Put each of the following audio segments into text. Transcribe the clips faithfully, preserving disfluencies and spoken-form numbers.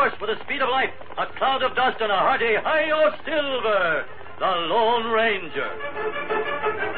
course with the speed of light, a cloud of dust, and a hearty Hi-Yo Silver, the Lone Ranger.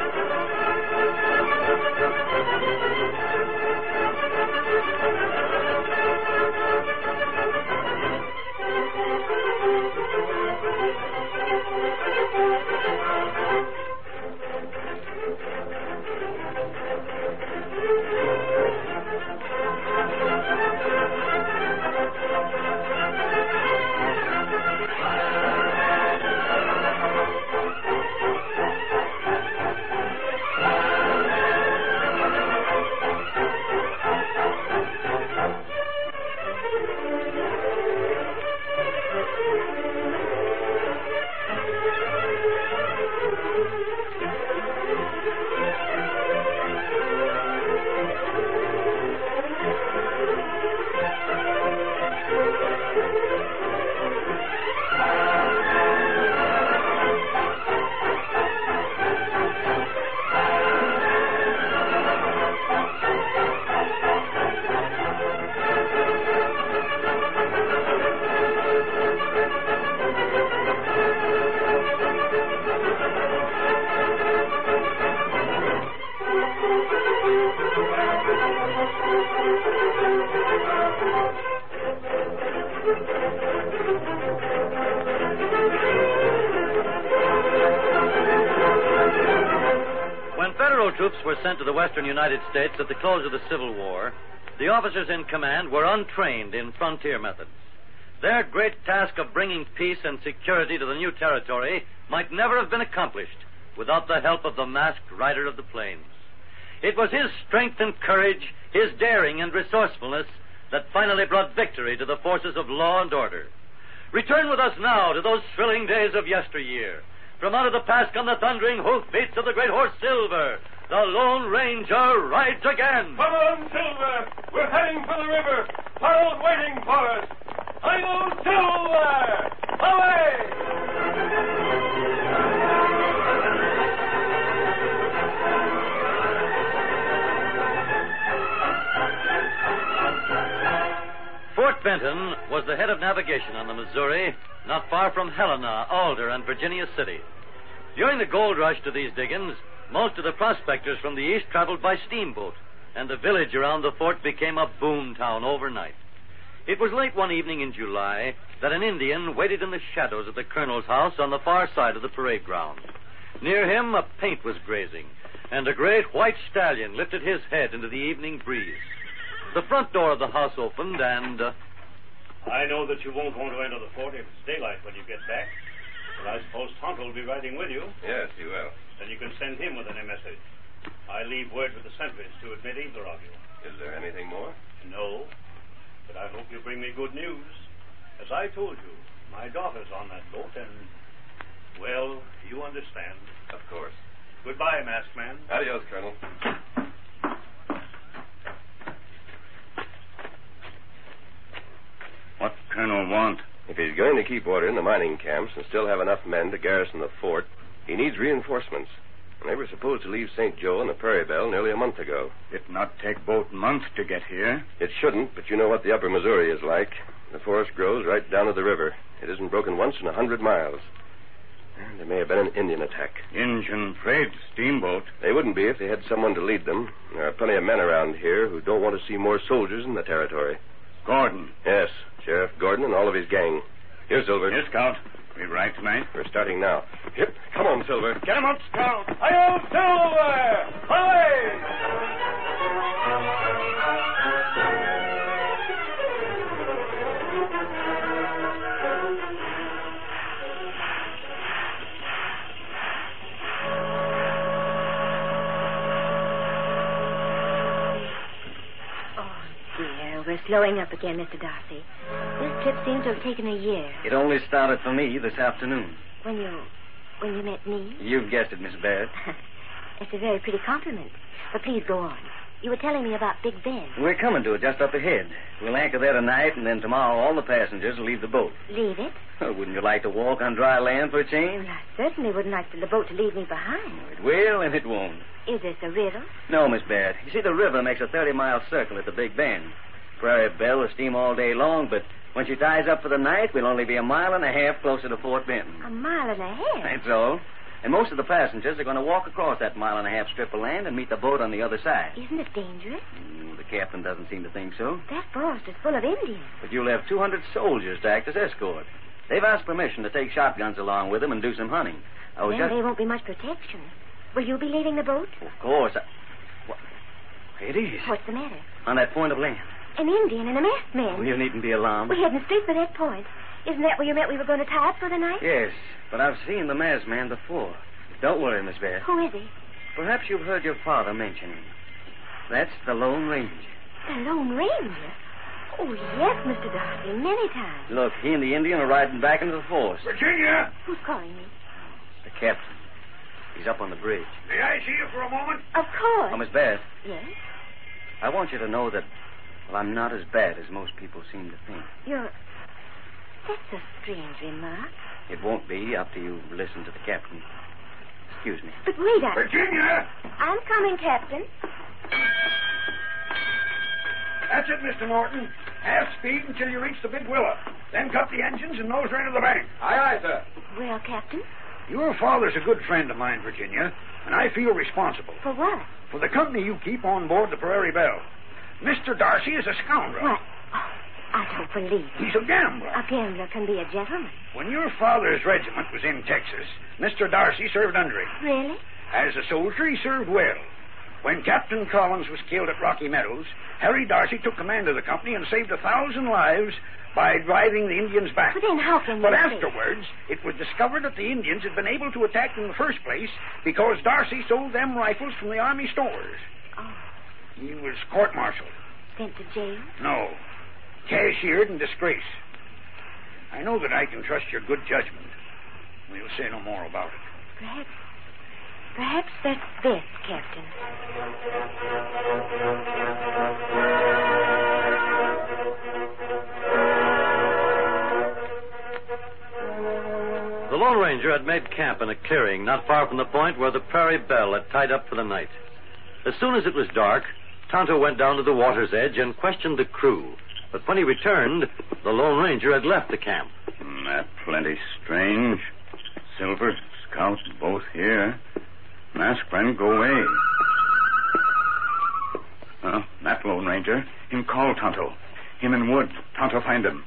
Troops were sent to the western United States at the close of the Civil War, the officers in command were untrained in frontier methods. Their great task of bringing peace and security to the new territory might never have been accomplished without the help of the masked rider of the plains. It was his strength and courage, his daring and resourcefulness that finally brought victory to the forces of law and order. Return with us now to those thrilling days of yesteryear. From out of the past come the thundering hoofbeats of the great horse Silver. The Lone Ranger rides again. Come on, Silver. We're heading for the river. Harold's waiting for us. Hi-Yo Silver! Away! Fort Benton was the head of navigation on the Missouri, not far from Helena, Alder, and Virginia City. During the gold rush to these diggings, most of the prospectors from the east traveled by steamboat, and the village around the fort became a boom town overnight. It was late one evening in July that an Indian waited in the shadows of the colonel's house on the far side of the parade ground. Near him, a paint was grazing, and a great white stallion lifted his head into the evening breeze. The front door of the house opened, and... Uh... I know that you won't want to enter the fort if it's daylight when you get back, but I suppose Tonto will be riding with you. Yes, he will. Then you can send him with any message. I leave word with the sentries to admit either of you. Is there anything more? No, but I hope you bring me good news. As I told you, my daughter's on that boat, and, well, you understand. Of course. Goodbye, masked man. Adios, Colonel. What Colonel want? If he's going to keep order in the mining camps and still have enough men to garrison the fort, he needs reinforcements. And they were supposed to leave Saint Joe and the Prairie Belle nearly a month ago. It not take boat months to get here. It shouldn't, but you know what the upper Missouri is like. The forest grows right down to the river. It isn't broken once in a hundred miles. And there may have been an Indian attack. Injun freight steamboat. They wouldn't be if they had someone to lead them. There are plenty of men around here who don't want to see more soldiers in the territory. Gordon. Yes, Sheriff Gordon and all of his gang. Here, Silver. Here, Scout. We ride tonight? We're starting now. Yep. Come on, Silver. Get him up, Scout. Hi-Yo Silver! Away! We're slowing up again, Mister Darcy. This trip seems to have taken a year. It only started for me this afternoon. When you... when you met me? You've guessed it, Miss Baird. That's a very pretty compliment. But please go on. You were telling me about Big Ben. We're coming to it just up ahead. We'll anchor there tonight, and then tomorrow all the passengers will leave the boat. Leave it? Oh, wouldn't you like to walk on dry land for a change? Well, I certainly wouldn't like the boat to leave me behind. It will, and it won't. Is this a riddle? No, Miss Baird. You see, the river makes a thirty-mile circle at the Big Bend. Prairie Belle will steam all day long, but when she ties up for the night, we'll only be a mile and a half closer to Fort Benton. A mile and a half? That's all. And most of the passengers are going to walk across that mile and a half strip of land and meet the boat on the other side. Isn't it dangerous? Mm, the captain doesn't seem to think so. That forest is full of Indians. But you'll have two hundred soldiers to act as escort. They've asked permission to take shotguns along with them and do some hunting. I was Then just... there won't be much protection. Will you be leaving the boat? Of course. I... What? It is. What's the matter? On that point of land. An Indian and a masked man. Well, you needn't be alarmed. We're heading straight for that point. Isn't that where you meant we were going to tie up for the night? Yes, but I've seen the masked man before. Don't worry, Miss Beth. Who is he? Perhaps you've heard your father mention him. That's the Lone Ranger. The Lone Ranger? Oh, yes, Mister Darcy, many times. Look, he and the Indian are riding back into the forest. Virginia! Who's calling me? The captain. He's up on the bridge. May I see you for a moment? Of course. Oh, Miss Beth, Yes? I want you to know that, well, I'm not as bad as most people seem to think. You're... That's a strange remark. It won't be after you listen to the captain. Excuse me. But wait a... Virginia! I'm coming, Captain. That's it, Mister Norton. Half speed until you reach the big willow. Then cut the engines and nose right into the bank. Aye, aye, sir. Well, Captain, Your father's a good friend of mine, Virginia, and I feel responsible for what? for the company you keep on board the Prairie Belle. Mister Darcy is a scoundrel. What? Oh, I don't believe it. He's a gambler. A gambler can be a gentleman. When your father's regiment was in Texas, Mister Darcy served under him. Really? As a soldier, he served well. When Captain Collins was killed at Rocky Meadows, Harry Darcy took command of the company and saved a thousand lives by driving the Indians back. But then how can you But say- afterwards, it was discovered that the Indians had been able to attack in the first place because Darcy sold them rifles from the Army stores. Oh, He was court-martialed. sent to jail? No. Cashiered and disgraced. I know that I can trust your good judgment. We'll say no more about it. Perhaps... Perhaps that's best, Captain. The Lone Ranger had made camp in a clearing not far from the point where the Prairie Belle had tied up for the night. As soon as it was dark, Tonto went down to the water's edge and questioned the crew. But when he returned, the Lone Ranger had left the camp. Mm, that plenty strange. Silver, Scout, both here. Masked friend, go away. Oh, that Lone Ranger. Him call Tonto. Him in wood. Tonto find him.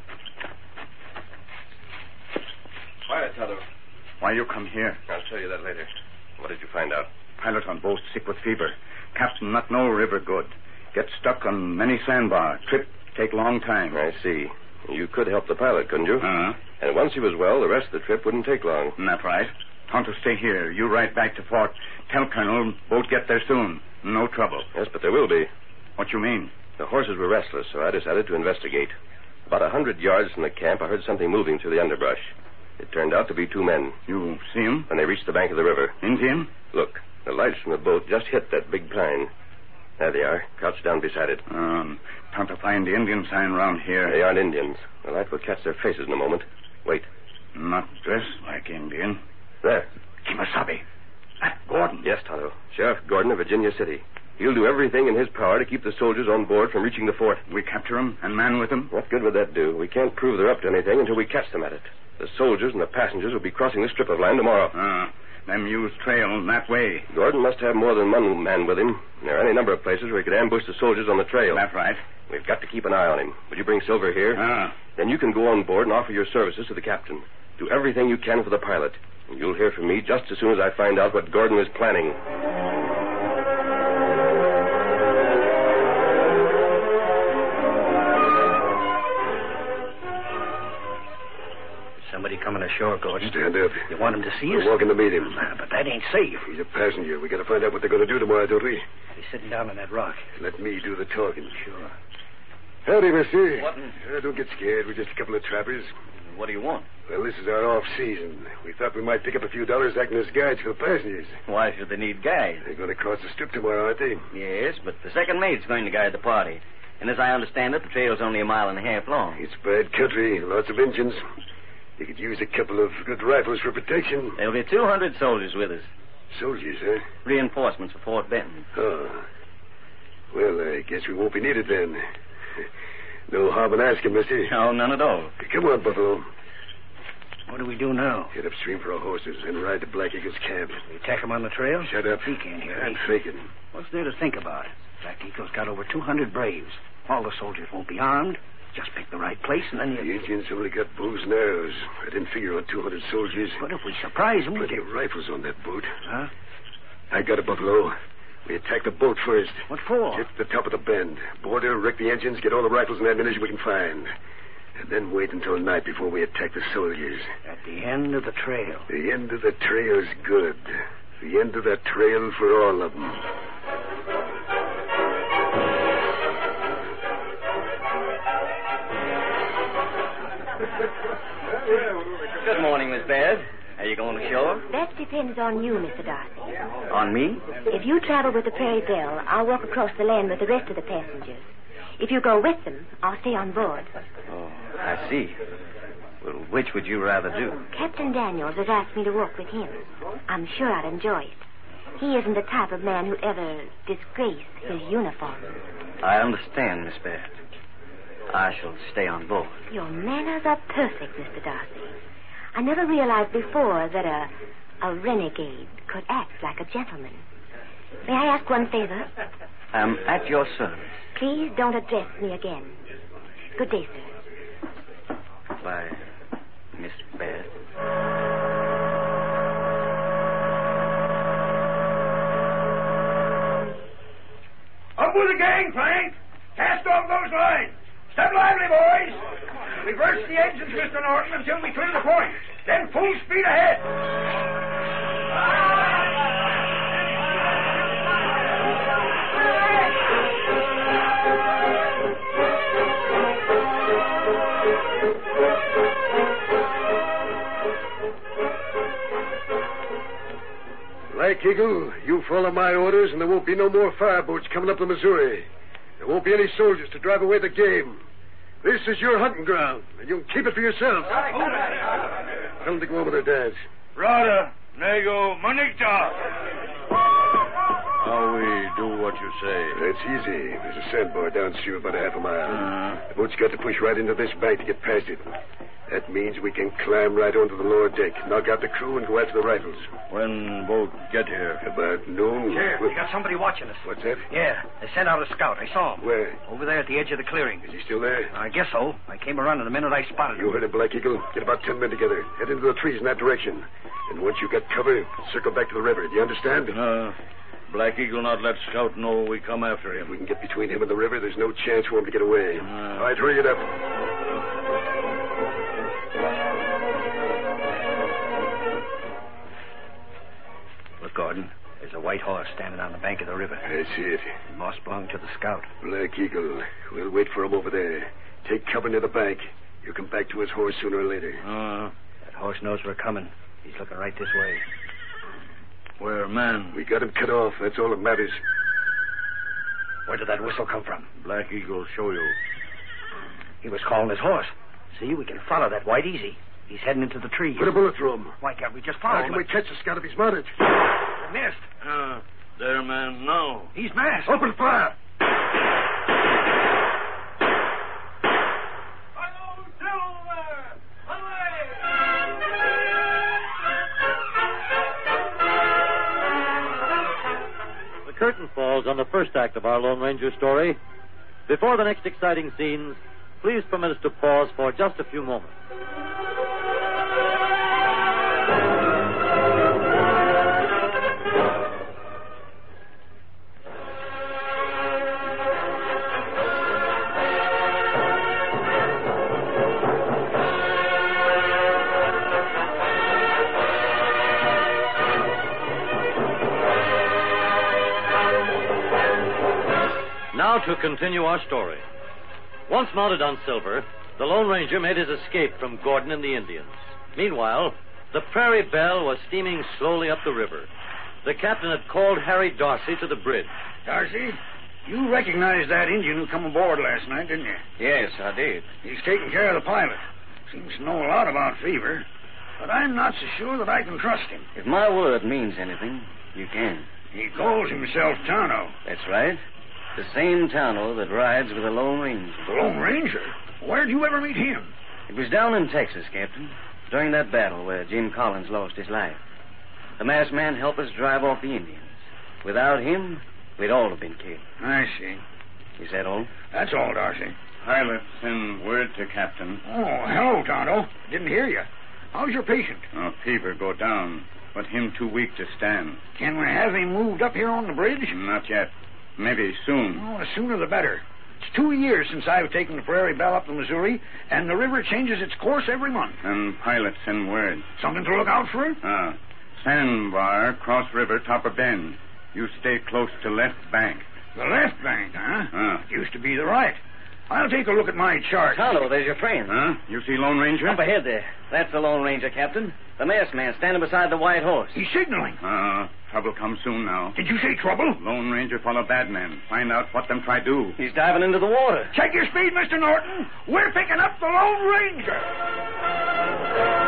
Quiet, Tonto. Why you come here? I'll tell you that later. What did you find out? Pilot on boat sick with fever. Captain not know river good. Get stuck on many sandbar. Trip take long time. I see. You could help the pilot, couldn't you? Uh-huh. And once he was well, the rest of the trip wouldn't take long. That's right. Tonto stay here. You ride back to fort. Tell Colonel boat get there soon. No trouble. Yes, but there will be. What you mean? The horses were restless, so I decided to investigate. About a hundred yards from the camp, I heard something moving through the underbrush. It turned out to be two men. You see him? When they reached the bank of the river. Indian? Look, the lights from the boat just hit that big pine. There they are, crouched down beside it. Um, Tonto find the Indian sign around here. They aren't Indians. The light will catch their faces in a moment. Wait. Not dressed like Indian. There. Kimasabi. That Gordon. Yes, Tonto. Sheriff Gordon of Virginia City. He'll do everything in his power to keep the soldiers on board from reaching the fort. We capture him and man with him? What good would that do? We can't prove they're up to anything until we catch them at it. The soldiers and the passengers will be crossing this strip of land tomorrow. Ah, them use trail that way. Gordon must have more than one man with him. There are any number of places where he could ambush the soldiers on the trail. That's right. We've got to keep an eye on him. Would you bring Silver here? Ah. Then you can go on board and offer your services to the captain. Do everything you can for the pilot. And you'll hear from me just as soon as I find out what Gordon is planning. Somebody coming ashore, Gordon. Stand up. You want him to see We're us? walking to meet him. Ah, but that ain't safe. He's a passenger. We got to find out what they're going to do tomorrow, don't we? He's sitting down on that rock. Let me do the talking. Sure. Howdy, mister. What? Uh, don't get scared. We're just a couple of trappers. What do you want? Well, this is our off-season. We thought we might pick up a few dollars acting as guides for the passengers. Why should they need guides? They're going to cross the strip tomorrow, aren't they? Yes, but the second mate's going to guide the party. And as I understand it, the trail's only a mile and a half long. It's bad country. Lots of engines. You could use a couple of good rifles for protection. There'll be two hundred soldiers with us. Soldiers, huh? Reinforcements for Fort Benton. Oh. Well, I guess we won't be needed then. No harm in asking, mister. No, none at all. Come on, Buffalo. What do we do now? Get upstream for our horses and ride to Black Eagle's camp. We attack him on the trail? Shut up. He can't hear I'm me. thinking. What's there to think about? Black Eagle's got over two hundred braves. All the soldiers won't be armed. Just pick the right place and then you... The Indians only got bows and arrows. I didn't figure on two hundred soldiers. But if we surprise them, we Plenty can... of rifles on that boat. Huh? I got it, Buffalo. We attack the boat first. What for? Get to the top of the bend. Board her, wreck the engines, get all the rifles and ammunition we can find. And then wait until night before we attack the soldiers. At the end of the trail. The end of the trail's good. The end of the trail for all of them. Good morning, Miss Baird. Are you going ashore? That depends on you, Mister Darcy. On me? If you travel with the Prairie Belle, I'll walk across the land with the rest of the passengers. If you go with them, I'll stay on board. Oh, I see. Well, which would you rather do? Captain Daniels has asked me to walk with him. I'm sure I'd enjoy it. He isn't the type of man who'd ever disgrace his uniform. I understand, Miss Baird. I shall stay on board. Your manners are perfect, Mister Darcy. I never realized before that a, a renegade could act like a gentleman. May I ask one favor? I'm at your service. Please don't address me again. Good day, sir. Goodbye, Miss Baird. Up with the gangplank. Cast off those lines. Step lively, boys. Reverse the engines, Mister Norton, until we clear the point. Then full speed ahead. Black Eagle, you follow my orders, and there won't be no more fireboats coming up the Missouri. There won't be any soldiers to drive away the game. This is your hunting ground, and you can keep it for yourself. Tell them to go over their dads. Rada, nego, manita. How we do what you say? That's easy. There's a sandbar downstream about a half a mile. Uh-huh. The boat's got to push right into this bank to get past it. That means we can climb right onto the lower deck, knock out the crew, and go after the rifles. When boat get here? About noon. Sheriff, Well, we got somebody watching us. what's that? Yeah, they sent out a scout. I saw him. Where? Over there at the edge of the clearing. Is he still there? I guess so. I came around in the minute I spotted him. You heard it, Black Eagle. Get about ten men together. Head into the trees in that direction. And once you get cover, circle back to the river. Do you understand? Uh, Black Eagle not let Scout know we come after If him. we can get between him and the river, there's no chance for him to get away. Uh. All right, hurry it up. Look, Gordon, there's a white horse standing on the bank of the river. That's it. It must belong to the scout. Black Eagle. We'll wait for him over there. Take cover near the bank. He'll come back to his horse sooner or later. Uh, That horse knows we're coming. He's looking right this way. where, man? We got him cut off. That's all that matters. Where did that whistle come from? Black Eagle show you. He was calling his horse. See, we can follow that white easy. He's heading into the trees. Put a bullet through him. Why can't we just follow How him? can we catch the scout if he's mounted? We missed. Uh, there, man, now. He's masked. Open fire! The curtain falls on the first act of our Lone Ranger story. Before the next exciting scenes, please permit us to pause for just a few moments. Now to continue our story. Once mounted on Silver, the Lone Ranger made his escape from Gordon and the Indians. Meanwhile, the Prairie Belle was steaming slowly up the river. The captain had called Harry Darcy to the bridge. Darcy, you recognized that Indian who come aboard last night, didn't you? Yes, I did. He's taking care of the pilot. Seems to know a lot about fever. But I'm not so sure that I can trust him. If my word means anything, you can. He calls himself Tano. That's right. The same Tonto that rides with the Lone Ranger. The Lone Ranger? Where'd you ever meet him? It was down in Texas, Captain, during that battle where Jim Collins lost his life. The masked man helped us drive off the Indians. Without him, we'd all have been killed. I see. Is that all? That's all, Darcy. Pilot, send word to Captain. Oh, hello, Tonto. Didn't hear you. How's your patient? Oh, fever go down, but him too weak to stand. Can we have him moved up here on the bridge? Not yet. Maybe soon. Oh, the sooner the better. It's two years since I've taken the Prairie Belle up the Missouri, and the river changes its course every month. And pilot, send word. Something to look out for? Ah. Sandbar, cross river, top of bend. You stay close to left bank. The left bank, huh? Ah. It used to be the right. I'll take a look at my chart. Tonto, there's your friend. Huh? You see Lone Ranger? Up ahead there. That's the Lone Ranger, Captain. The masked man standing beside the white horse. He's signaling. Ah, trouble comes soon now. Did you say trouble? Lone Ranger follow bad men. Find out what them try do. He's diving into the water. Check your speed, Mister Norton. We're picking up the Lone Ranger.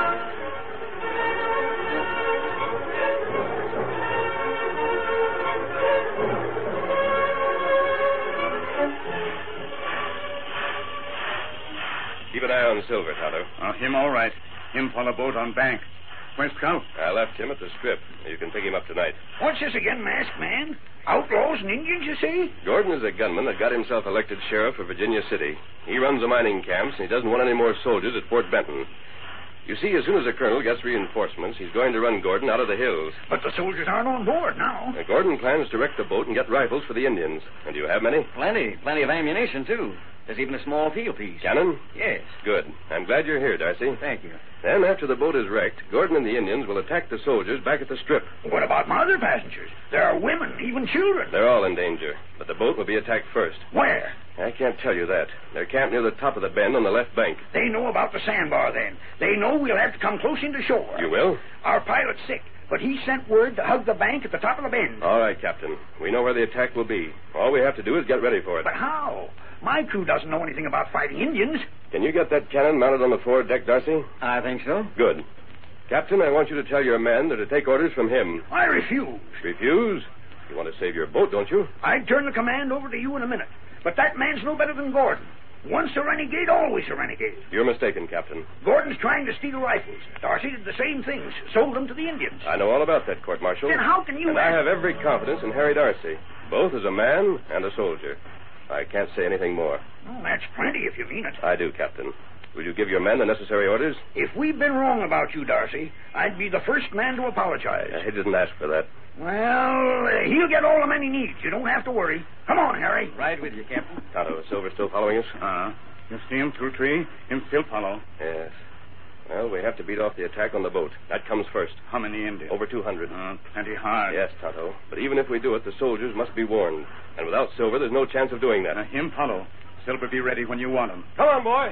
Keep an eye on Silver, Tonto. Oh, him all right. Him follow boat on bank. Where's Scout? I left him at the strip. You can pick him up tonight. What's this again, masked man? Outlaws and Indians, you say? Gordon is a gunman that got himself elected sheriff of Virginia City. He runs the mining camps, and he doesn't want any more soldiers at Fort Benton. You see, as soon as the colonel gets reinforcements, he's going to run Gordon out of the hills. But the soldiers aren't on board now. Now, Gordon plans to wreck the boat and get rifles for the Indians. And do you have many? Plenty. Plenty of ammunition, too. There's even a small field piece. Cannon? Yes. Good. I'm glad you're here, Darcy. Thank you. Then, after the boat is wrecked, Gordon and the Indians will attack the soldiers back at the strip. What about my other passengers? There are women, even children. They're all in danger, but the boat will be attacked first. Where? I can't tell you that. They're camped near the top of the bend on the left bank. They know about the sandbar, then. They know we'll have to come close into shore. You will? Our pilot's sick, but he sent word to hug the bank at the top of the bend. All right, Captain. We know where the attack will be. All we have to do is get ready for it. But how? My crew doesn't know anything about fighting Indians. Can you get that cannon mounted on the forward deck, Darcy? I think so. Good. Captain, I want you to tell your men that to take orders from him. I refuse. Refuse? You want to save your boat, don't you? I'd turn the command over to you in a minute. But that man's no better than Gordon. Once a renegade, always a renegade. You're mistaken, Captain. Gordon's trying to steal rifles. Darcy did the same things. Sold them to the Indians. I know all about that, Court-Martial. Then how can you... And I have every confidence in Harry Darcy, both as a man and a soldier. I can't say anything more. Oh, that's plenty if you mean it. I do, Captain. Will you give your men the necessary orders? If we've been wrong about you, Darcy, I'd be the first man to apologize. Uh, he didn't ask for that. Well, uh, he'll get all the men he needs. You don't have to worry. Come on, Harry. Right with you, Captain. Tonto, is Silver still following us? Uh-huh. You see him through tree? Him still follow. Yes. Well, we have to beat off the attack on the boat. That comes first. How many Indians? Over two hundred. Uh, plenty hard. Yes, Tonto. But even if we do it, the soldiers must be warned. And without Silver, there's no chance of doing that. Uh, him follow. Silver be ready when you want him. Come on, boy.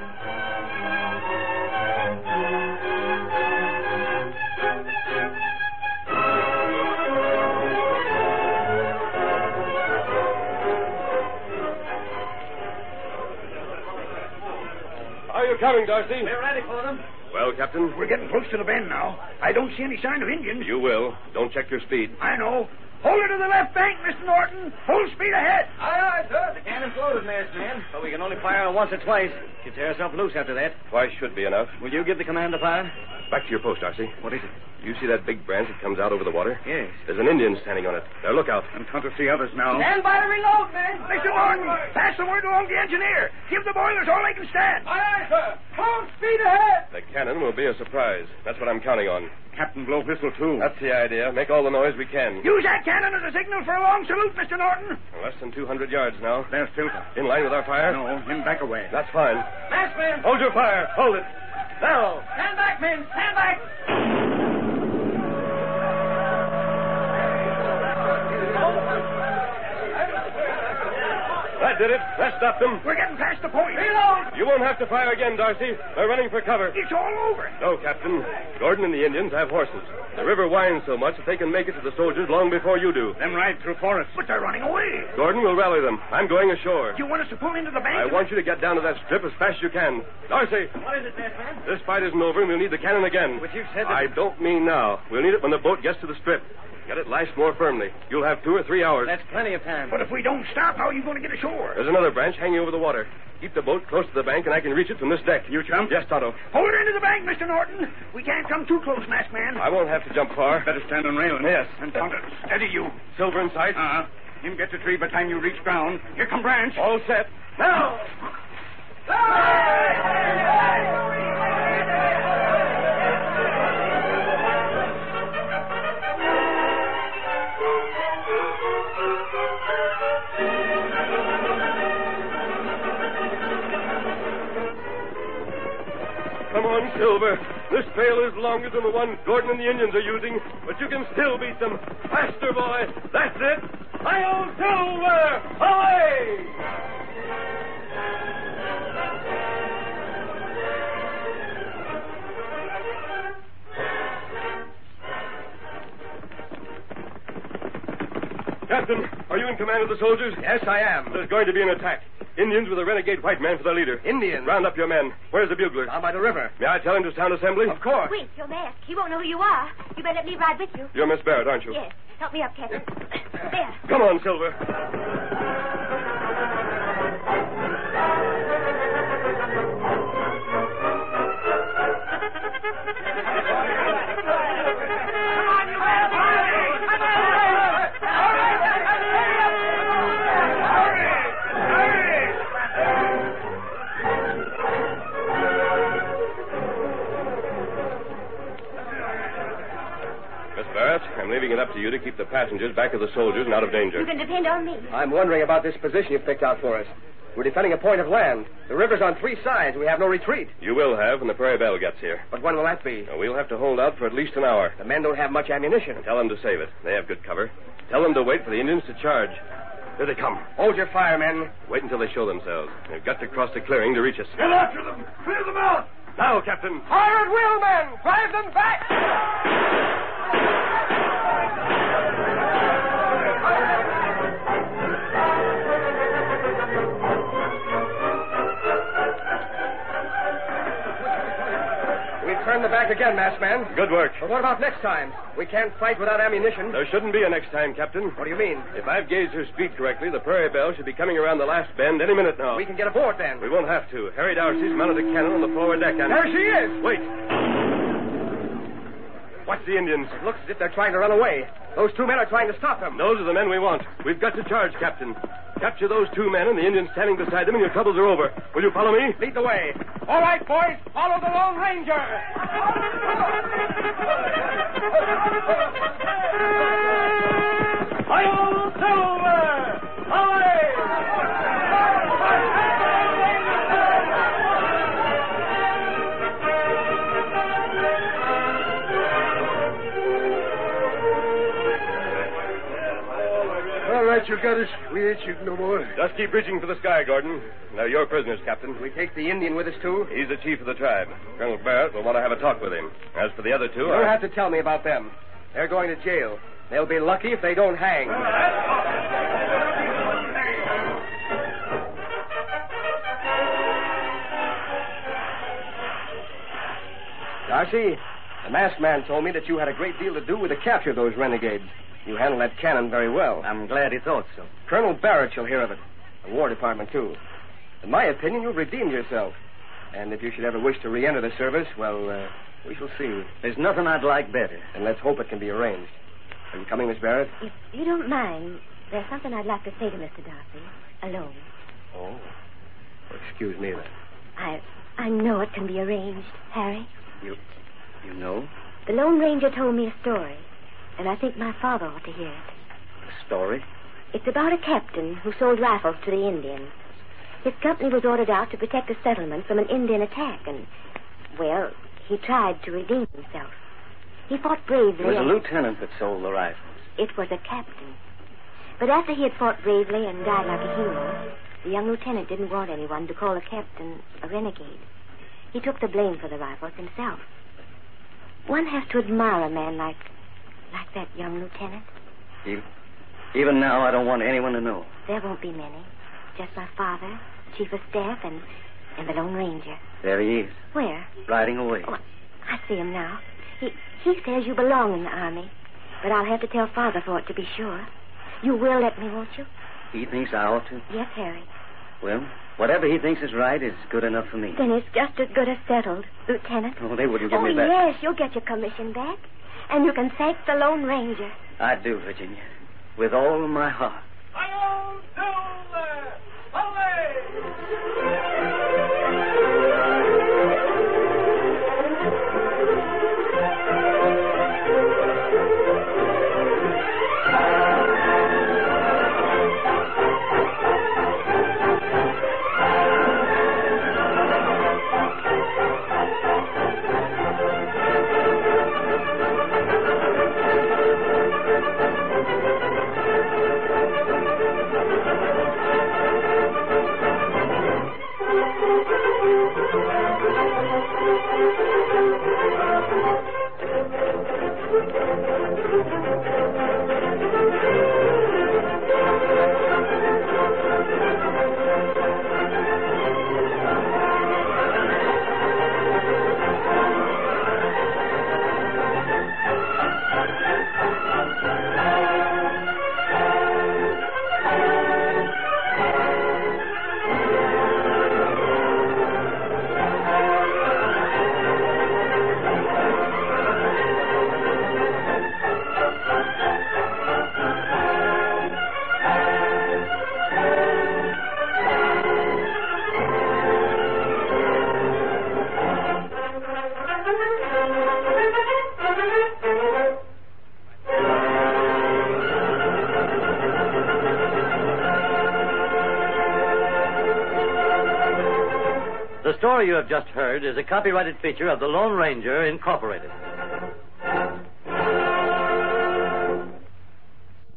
Are you coming, Darcy? We're ready for them. Well, Captain? We're getting close to the bend now. I don't see any sign of Indians. You will. Don't check your speed. I know. Hold her to the left bank, Mister Norton. Full speed ahead. Aye, aye, sir. The cannon's loaded, masked man. But we can only fire once or twice. She'll tear herself loose after that. Twice should be enough. Will you give the command to fire? Back to your post, Darcy. What is it? You see that big branch that comes out over the water? Yes. There's an Indian standing on it. Now, look out. And Tonto see others now. Stand by to reload, man. Mister Norton, pass the word along the engineer. Give the boilers all they can stand. Aye, aye, sir. Full speed ahead. The cannon will be a surprise. That's what I'm counting on. Captain blow whistle, too. That's the idea. Make all the noise we can. Use that cannon as a signal for a long salute, Mister Norton. Less than two hundred yards now. There's Silver. In line with our fire? No, him back away. That's fine. Masked man. Hold your fire. Hold it. Now. Stand back, men. Stand back. That did it. That stopped them. We're getting past the point. Reload. You won't have to fire again, Darcy. They're running for cover. It's all over. No, Captain. Gordon and the Indians have horses. The river winds so much that they can make it to the soldiers long before you do. Them ride through forest. But they're running away. Gordon will rally them. I'm going ashore. Do you want us to pull into the bank? I want you to get down to that strip as fast as you can. Darcy, What is it, masked man? this fight isn't over and we'll need the cannon again. But you said that... I don't mean now. We'll need it when the boat gets to the strip. Get it lashed more firmly. You'll have two or three hours. That's plenty of time. But if we don't stop, how are you going to get ashore? There's another branch hanging over the water. Keep the boat close to the bank, and I can reach it from this deck. You jump? Yes, Tonto. Hold her into the bank, Mister Norton. We can't come too close, masked man. I won't have to jump far. Better stand on railing. Yes. And Tonto, steady you. Silver in sight. Uh-huh. Him get the tree by the time you reach ground. Here come Branch. All set. Now! Come on, Silver. This trail is longer than the one Gordon and the Indians are using, but you can still beat them. Faster, boy. That's it. Hi-yo, Silver! Away! Captain, are you in command of the soldiers? Yes, I am. There's going to be an attack. Indians with a renegade white man for their leader. Indians? Round up your men. Where's the bugler? Down by the river. May I tell him to sound assembly? Of course. Wait, you're masked. He won't know who you are. You better let me ride with you. You're Miss Barrett, aren't you? Yes. Help me up, Captain. There. Come on, Silver. I'm leaving it up to you to keep the passengers back of the soldiers and out of danger. You can depend on me. I'm wondering about this position you've picked out for us. We're defending a point of land. The river's on three sides. We have no retreat. You will have when the Prairie Belle gets here. But when will that be? Now, we'll have to hold out for at least an hour. The men don't have much ammunition. Tell them to save it. They have good cover. Tell them to wait for the Indians to charge. Here they come. Hold your fire, men. Wait until they show themselves. They've got to cross the clearing to reach us. Get after them. Clear them out. Now, Captain. Fire at will, men. Drive them back. Turn the back again, masked man. Good work. But what about next time? We can't fight without ammunition. There shouldn't be a next time, Captain. What do you mean? If I've gauged her speed correctly, the Prairie Belle should be coming around the last bend any minute now. We can get aboard then. We won't have to. Harry Darcy's mounted a cannon on the forward deck. And... There she is. Wait. Watch the Indians. It looks as if they're trying to run away. Those two men are trying to stop them. Those are the men we want. We've got to charge, Captain. Capture those two men and the Indians standing beside them, and your troubles are over. Will you follow me? Lead the way. All right, boys. Follow the Lone Ranger. Hi-yo, Silver! Away! All right, you got us. We ain't shooting no more. Just keep reaching for the sky, Gordon. Now, you're prisoners, Captain. We take the Indian with us, too? He's the chief of the tribe. Colonel Barrett will want to have a talk with him. As for the other two, You I... don't have to tell me about them. They're going to jail. They'll be lucky if they don't hang. Darcy, the masked man told me that you had a great deal to do with the capture of those renegades. You handled that cannon very well. I'm glad he thought so. Colonel Barrett shall hear of it. The War Department, too. In my opinion, you've redeemed yourself. And if you should ever wish to re-enter the service, well, uh, we shall see. There's nothing I'd like better. And let's hope it can be arranged. Are you coming, Miss Barrett? If you don't mind, there's something I'd like to say to Mister Darcy. Alone. Oh. Well, excuse me, then. I I know it can be arranged, Harry. You you know? The Lone Ranger told me a story, and I think my father ought to hear it. A story? It's about a captain who sold rifles to the Indians. His company was ordered out to protect the settlement from an Indian attack, and, well, he tried to redeem himself. He fought bravely. It was a and... lieutenant that sold the rifles. It was a captain. But after he had fought bravely and died like a hero, the young lieutenant didn't want anyone to call the captain a renegade. He took the blame for the rifles himself. One has to admire a man like, like that young lieutenant. Even, even now, I don't want anyone to know. There won't be many. Just my father, chief of staff, and, and the Lone Ranger. There he is. Where? Riding away. Oh, I see him now. He he says you belong in the army. But I'll have to tell Father for it to be sure. You will let me, won't you? He thinks I ought to. Yes, Harry. Well, whatever he thinks is right is good enough for me. Then it's just as good as settled, Lieutenant. Oh, they wouldn't give oh, me back. yes, you'll get your commission back. And you can thank the Lone Ranger. I do, Virginia. With all my heart. Hi-yo, Silver! Away! The story you have just heard is a copyrighted feature of the Lone Ranger, Incorporated.